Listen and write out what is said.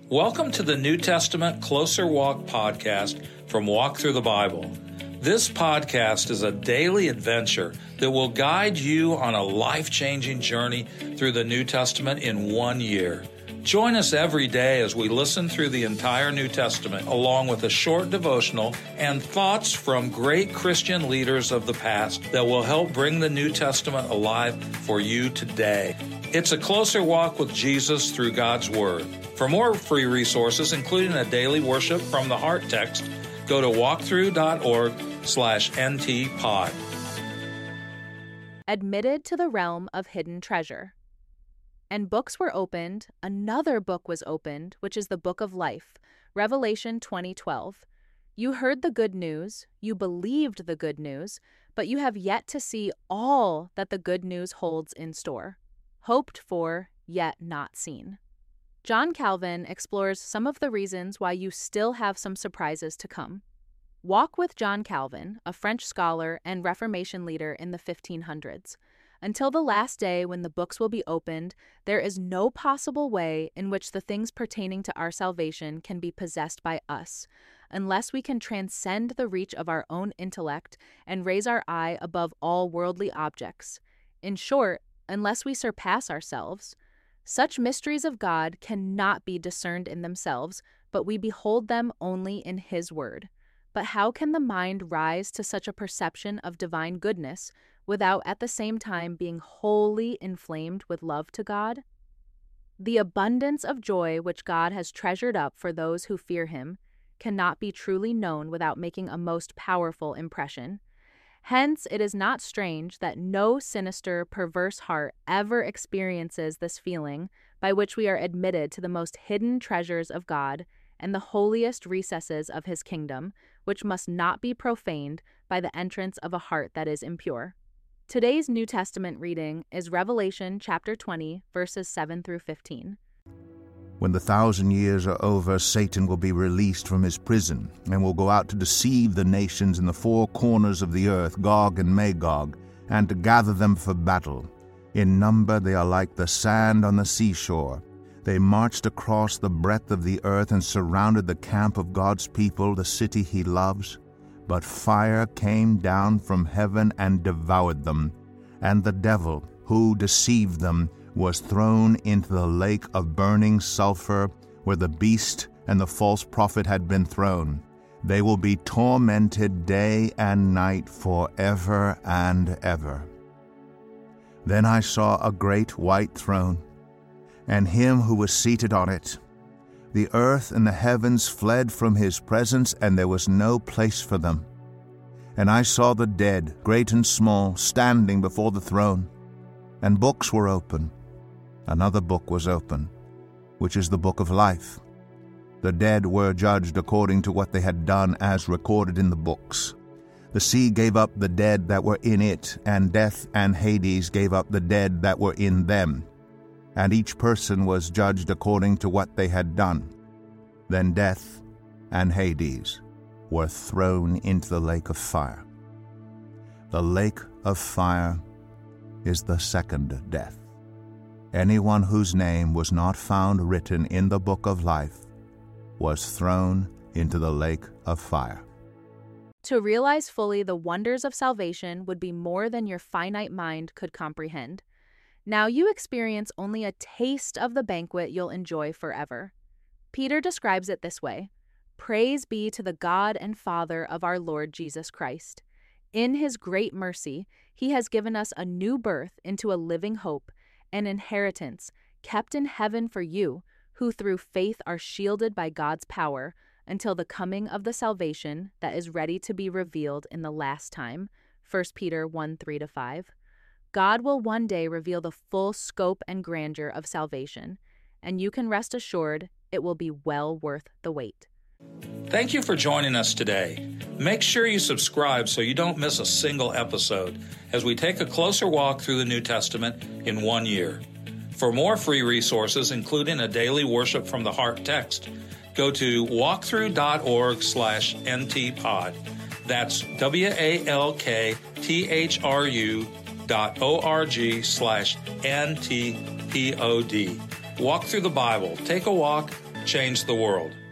Welcome to the New Testament Closer Walk podcast from Walk Through the Bible. This podcast is a daily adventure that will guide you on a life-changing journey through the New Testament in 1 year. Join us every day as we listen through the entire New Testament, along with a short devotional and thoughts from great Christian leaders of the past that will help bring the New Testament alive for you today. It's a closer walk with Jesus through God's Word. For more free resources, including a daily worship from the Heart text, go to walkthrough.org/ntpod. Admitted to the realm of hidden treasure. And books were opened, another book was opened, which is the book of life, Revelation 20:12. You heard the good news, you believed the good news, but you have yet to see all that the good news holds in store. Hoped for, yet not seen. John Calvin explores some of the reasons why you still have some surprises to come. Walk with John Calvin, a French scholar and Reformation leader in the 1500s. Until the last day when the books will be opened, there is no possible way in which the things pertaining to our salvation can be possessed by us, unless we can transcend the reach of our own intellect and raise our eye above all worldly objects. In short, unless we surpass ourselves. Such mysteries of God cannot be discerned in themselves, but we behold them only in His Word. But how can the mind rise to such a perception of divine goodness without at the same time being wholly inflamed with love to God? The abundance of joy which God has treasured up for those who fear Him cannot be truly known without making a most powerful impression. Hence, it is not strange that no sinister, perverse heart ever experiences this feeling by which we are admitted to the most hidden treasures of God and the holiest recesses of His kingdom, which must not be profaned by the entrance of a heart that is impure. Today's New Testament reading is Revelation chapter 20, verses 7 through 15. When the 1,000 years are over, Satan will be released from his prison and will go out to deceive the nations in the four corners of the earth, Gog and Magog, and to gather them for battle. In number they are like the sand on the seashore. They marched across the breadth of the earth and surrounded the camp of God's people, the city He loves. But fire came down from heaven and devoured them, and the devil, who deceived them, was thrown into the lake of burning sulfur, where the beast and the false prophet had been thrown. They will be tormented day and night forever and ever. Then I saw a great white throne, and Him who was seated on it. The earth and the heavens fled from His presence, and there was no place for them. And I saw the dead, great and small, standing before the throne, and books were open. Another book was open, which is the book of life. The dead were judged according to what they had done as recorded in the books. The sea gave up the dead that were in it, and death and Hades gave up the dead that were in them. And each person was judged according to what they had done. Then death and Hades were thrown into the lake of fire. The lake of fire is the second death. Anyone whose name was not found written in the book of life was thrown into the lake of fire. To realize fully the wonders of salvation would be more than your finite mind could comprehend. Now you experience only a taste of the banquet you'll enjoy forever. Peter describes it this way: Praise be to the God and Father of our Lord Jesus Christ. In His great mercy, He has given us a new birth into a living hope, an inheritance kept in heaven for you, who through faith are shielded by God's power until the coming of the salvation that is ready to be revealed in the last time. 1 Peter 1:3-5. God will one day reveal the full scope and grandeur of salvation, and you can rest assured it will be well worth the wait. Thank you for joining us today. Make sure you subscribe so you don't miss a single episode as we take a closer walk through the New Testament in 1 year. For more free resources, including a daily worship from the Heart text, go to walkthrough.org/ntpod. That's WALKTHRU.org/NTPOD. Walk through the Bible. Take a walk change the world.